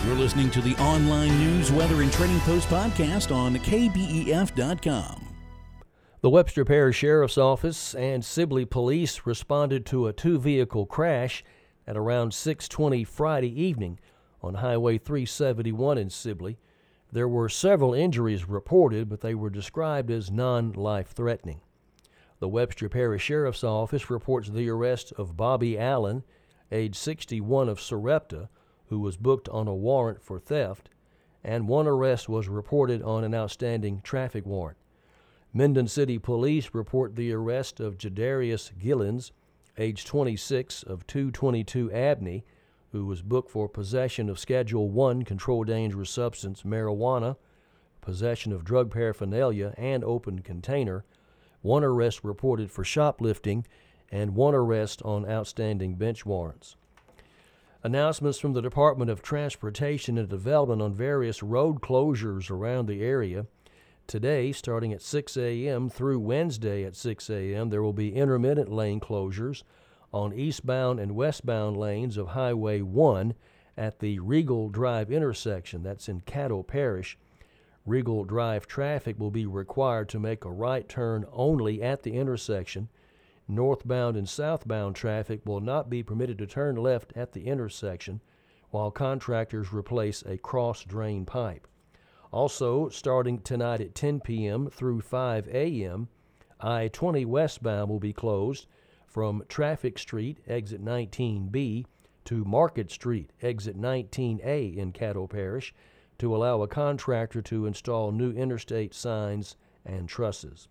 You're listening to the online news, weather, and trading post podcast on KBEF.com. The Webster Parish Sheriff's Office and Sibley Police responded to a two-vehicle crash at around 6:20 Friday evening on Highway 371 in Sibley. There were several injuries reported, but they were described as non-life-threatening. The Webster Parish Sheriff's Office reports the arrest of Bobby Allen, age 61, of Sarepta, who was booked on a warrant for theft, and one arrest was reported on an outstanding traffic warrant. Minden City Police report the arrest of Jadarius Gillens, age 26, of 222 Abney, who was booked for possession of Schedule 1 controlled dangerous substance marijuana, possession of drug paraphernalia, and open container, one arrest reported for shoplifting, and one arrest on outstanding bench warrants. Announcements from the Department of Transportation and Development on various road closures around the area. Today, starting at 6 a.m. through Wednesday at 6 a.m., there will be intermittent lane closures on eastbound and westbound lanes of Highway 1 at the Regal Drive intersection. That's in Caddo Parish. Regal Drive traffic will be required to make a right turn only at the intersection. Northbound and southbound traffic will not be permitted to turn left at the intersection while contractors replace a cross-drain pipe. Also, starting tonight at 10 p.m. through 5 a.m., I-20 westbound will be closed from Traffic Street, exit 19B, to Market Street, exit 19A in Caddo Parish, to allow a contractor to install new interstate signs and trusses.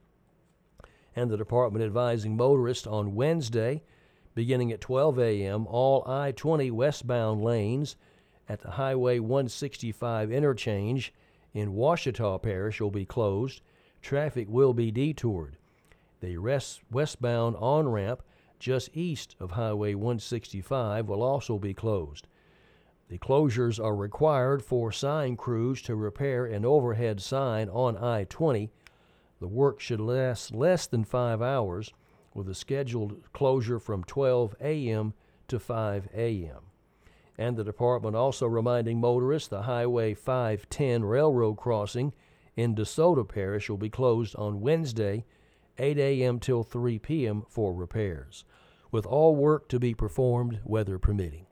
And the department advising motorists on Wednesday, beginning at 12 a.m., all I-20 westbound lanes at the Highway 165 interchange in Ouachita Parish will be closed. Traffic will be detoured. The westbound on-ramp just east of Highway 165 will also be closed. The closures are required for sign crews to repair an overhead sign on I-20. The work should last less than 5 hours, with a scheduled closure from 12 a.m. to 5 a.m. And the department also reminding motorists the Highway 510 railroad crossing in DeSoto Parish will be closed on Wednesday, 8 a.m. till 3 p.m. for repairs, with all work to be performed, weather permitting.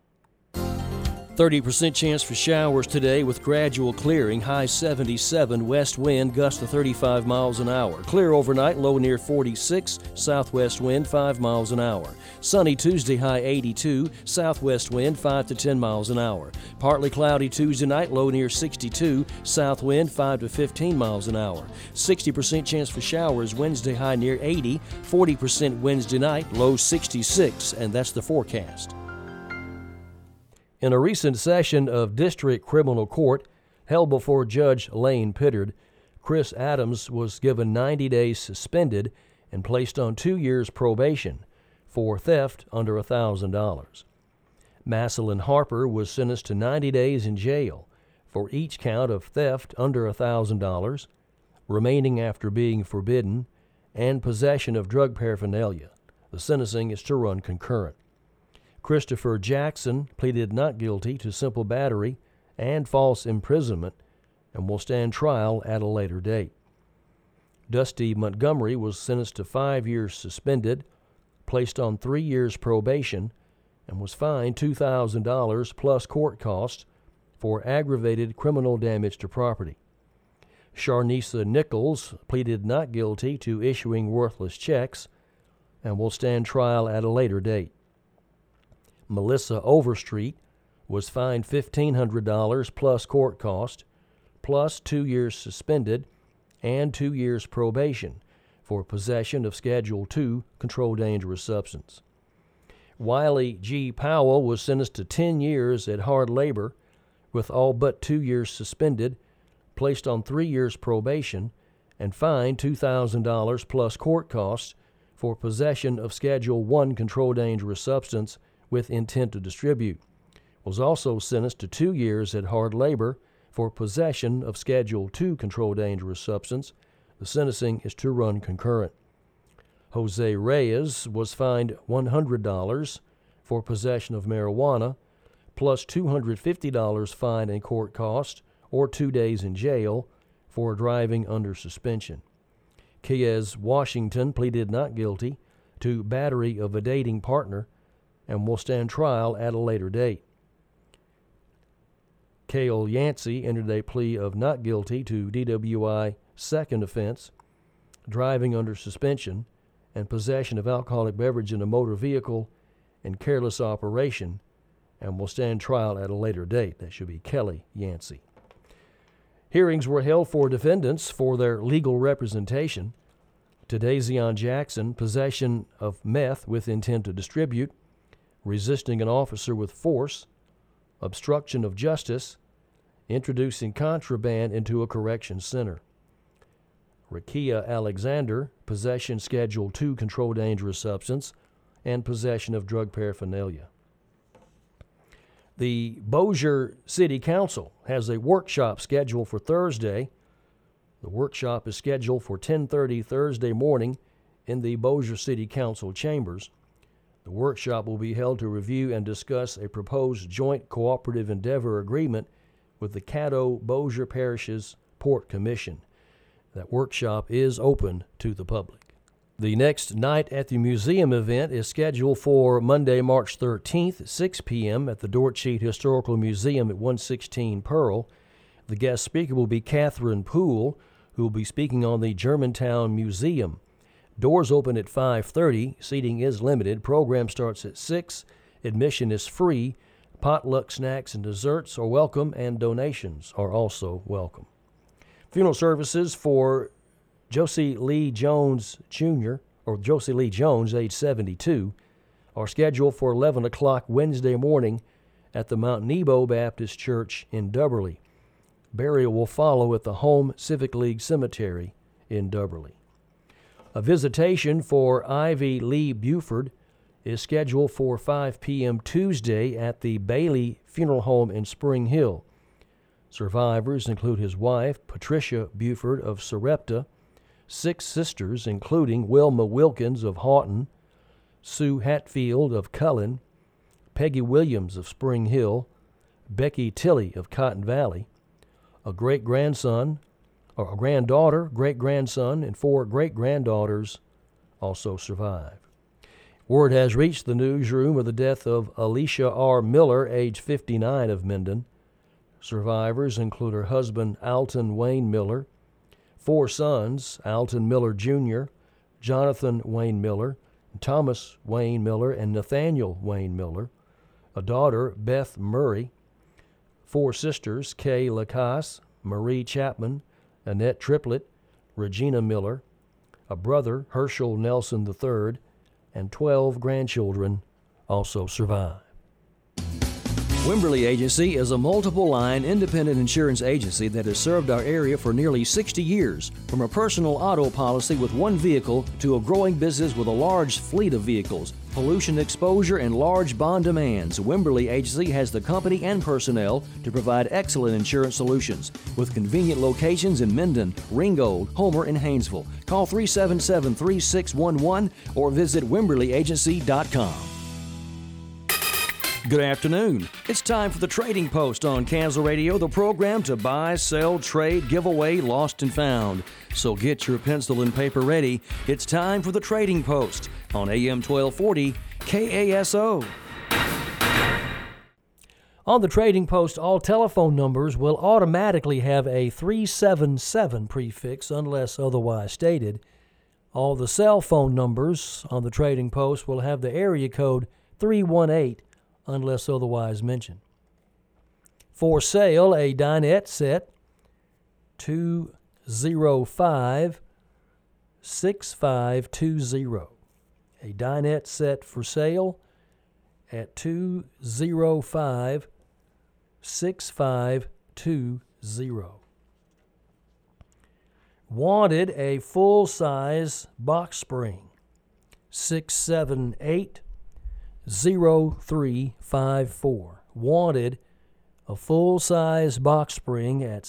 30% chance for showers today with gradual clearing, high 77, west wind, gusts to 35 miles an hour. Clear overnight, low near 46, southwest wind 5 miles an hour. Sunny Tuesday, high 82, southwest wind 5 to 10 miles an hour. Partly cloudy Tuesday night, low near 62, south wind 5 to 15 miles an hour. 60% chance for showers Wednesday, high near 80, 40% Wednesday night, low 66, and that's the forecast. In a recent session of District Criminal Court held before Judge Lane Pittard, Chris Adams was given 90 days suspended and placed on 2 years probation for theft under $1,000. Massillon Harper was sentenced to 90 days in jail for each count of theft under $1,000, remaining after being forbidden, and possession of drug paraphernalia. The sentencing is to run concurrent. Christopher Jackson pleaded not guilty to simple battery and false imprisonment and will stand trial at a later date. Dusty Montgomery was sentenced to 5 years suspended, placed on 3 years probation, and was fined $2,000 plus court costs for aggravated criminal damage to property. Sharnisa Nichols pleaded not guilty to issuing worthless checks and will stand trial at a later date. Melissa Overstreet was fined $1,500 plus court cost, plus 2 years suspended and 2 years probation for possession of Schedule 2 controlled dangerous substance. Wiley G. Powell was sentenced to 10 years at hard labor with all but 2 years suspended, placed on 3 years probation, and fined $2,000 plus court costs for possession of Schedule 1 controlled dangerous substance with intent to distribute. Was also sentenced to 2 years at hard labor for possession of Schedule 2 controlled dangerous substance. The sentencing is to run concurrent. Jose Reyes was fined $100 for possession of marijuana, plus $250 fine and court cost, or 2 days in jail for driving under suspension. Kies Washington pleaded not guilty to battery of a dating partner and will stand trial at a later date. Cale Yancey entered a plea of not guilty to DWI second offense, driving under suspension, and possession of alcoholic beverage in a motor vehicle and careless operation, and will stand trial at a later date. That should be Kelly Yancey. Hearings were held for defendants for their legal representation. Tadazion Jackson, possession of meth with intent to distribute, resisting an officer with force, obstruction of justice, introducing contraband into a correction center. Rakia Alexander, possession Schedule II controlled dangerous substance, and possession of drug paraphernalia. The Bossier City Council has a workshop scheduled for Thursday. The workshop is scheduled for 10:30 Thursday morning in the Bossier City Council chambers. The workshop will be held to review and discuss a proposed joint cooperative endeavor agreement with the Caddo Bossier Parishes Port Commission. That workshop is open to the public. The next Night at the Museum event is scheduled for Monday, March 13th at 6 p.m. at the Dortcheat Historical Museum at 116 Pearl. The guest speaker will be Catherine Poole, who will be speaking on the Germantown Museum. Doors open at 5:30. Seating is limited. Program starts at 6. Admission is free. Potluck snacks and desserts are welcome, and donations are also welcome. Funeral services for Josie Lee Jones Jr., or Josie Lee Jones, age 72, are scheduled for 11 o'clock Wednesday morning at the Mount Nebo Baptist Church in Dubberly. Burial will follow at the Home Civic League Cemetery in Dubberly. A visitation for Ivy Lee Buford is scheduled for 5 p.m. Tuesday at the Bailey Funeral Home in Spring Hill. Survivors include his wife, Patricia Buford of Sarepta, 6 sisters, including Wilma Wilkins of Houghton, Sue Hatfield of Cullen, Peggy Williams of Spring Hill, Becky Tilley of Cotton Valley, a great-grandson, or a granddaughter, great-grandson, and 4 great-granddaughters also survive. Word has reached the newsroom of the death of Alicia R. Miller, age 59, of Minden. Survivors include her husband, Alton Wayne Miller, 4 sons, Alton Miller Jr., Jonathan Wayne Miller, Thomas Wayne Miller, and Nathaniel Wayne Miller, a daughter, Beth Murray, 4 sisters, Kay Lacasse, Marie Chapman, Annette Triplett, Regina Miller, a brother, Herschel Nelson III, and 12 grandchildren also survive. Wimberly Agency is a multiple-line independent insurance agency that has served our area for nearly 60 years. From a personal auto policy with one vehicle to a growing business with a large fleet of vehicles, pollution exposure, and large bond demands, Wimberly Agency has the company and personnel to provide excellent insurance solutions with convenient locations in Minden, Ringgold, Homer, and Haynesville. Call 377-3611 or visit WimberlyAgency.com. Good afternoon. It's time for the Trading Post on Castle Radio, the program to buy, sell, trade, give away, lost and found. So get your pencil and paper ready. It's time for the Trading Post on AM 1240 KASO. On the Trading Post, all telephone numbers will automatically have a 377 prefix unless otherwise stated. All the cell phone numbers on the Trading Post will have the area code 318 unless otherwise mentioned. For sale, a dinette set, 205-6520. A dinette set for sale at 205-6520. Wanted a full-size box spring, 678-0354. Wanted a full-size box spring at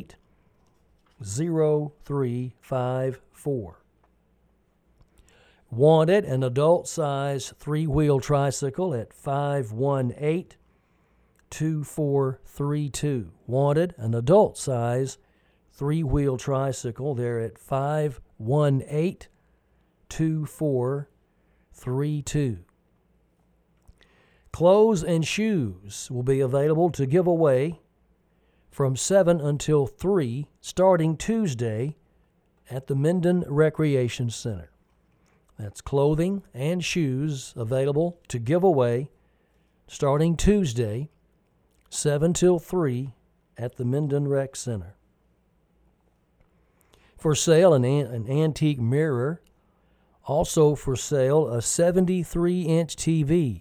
678-0354. Wanted an adult-size 3-wheel tricycle at 518-2432. Wanted an adult-size 3-wheel tricycle. They're at 518-2432. Clothes and shoes will be available to give away from 7 until 3 starting Tuesday at the Minden Recreation Center. That's clothing and shoes available to give away starting Tuesday, 7 till 3 at the Minden Rec Center. For sale, an antique mirror. Also for sale, a 73-inch TV,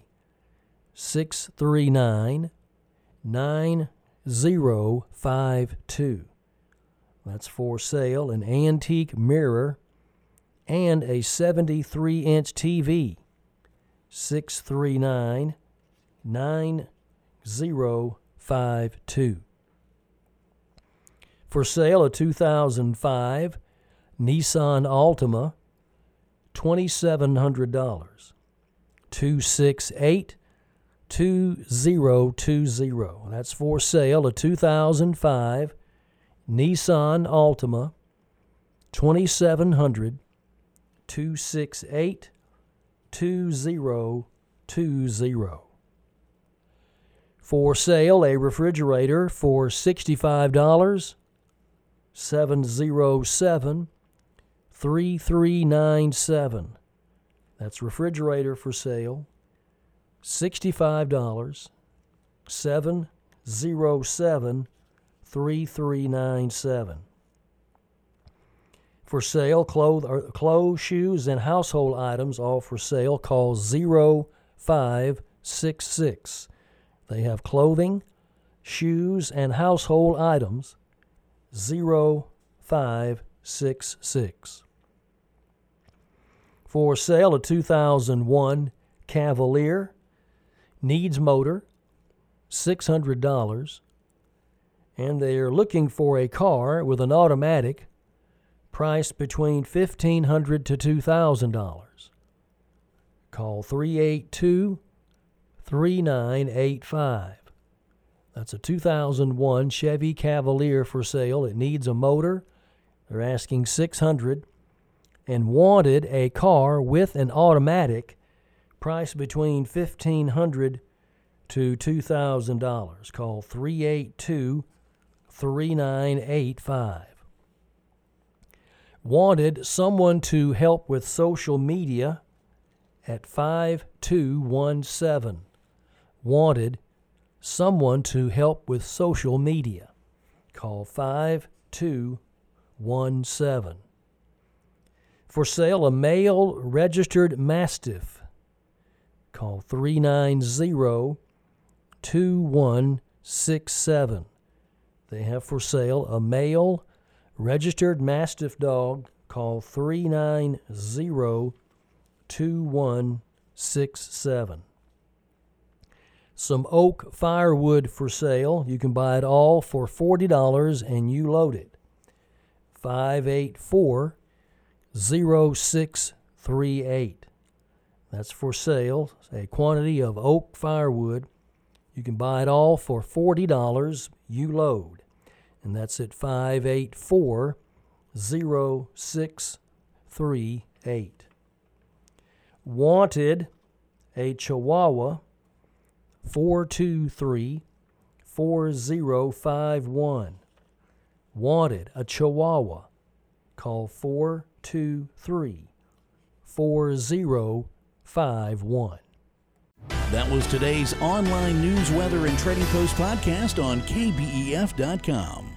$639-9052. That's for sale, an antique mirror and a 73-inch TV, $639-9052. For sale, a 2005 Nissan Altima, $2,700, 268-2020. That's for sale, a 2005 Nissan Altima, $2,700, 268-2020. For sale, a refrigerator for $65, 707-3397. That's refrigerator for sale, $65, 707-3397. For sale, clothes, shoes, and household items, all for sale. Call 0566. They have clothing, shoes, and household items, 0566. For sale, a 2001 Cavalier, needs motor, $600, and they are looking for a car with an automatic, priced between $1,500 to $2,000. Call 382-3985. That's a 2001 Chevy Cavalier for sale. It needs a motor. They're asking $600, and wanted a car with an automatic, priced between $1,500 to $2,000. Call 382-3985. Wanted someone to help with social media at 5217. Wanted someone to help with social media. Call 5217. For sale, a male registered Mastiff. Call 390-2167. They have for sale a male registered Mastiff dog. Call 390-2167. Some oak firewood for sale. You can buy it all for $40 and you load it. 584-0638. That's for sale. A quantity of oak firewood. You can buy it all for $40. You load. And that's at 584-0638. Wanted a Chihuahua, 423-4051. Wanted a Chihuahua. Call 423-4051. That was today's online news, weather, and trading post podcast on KBEF.com.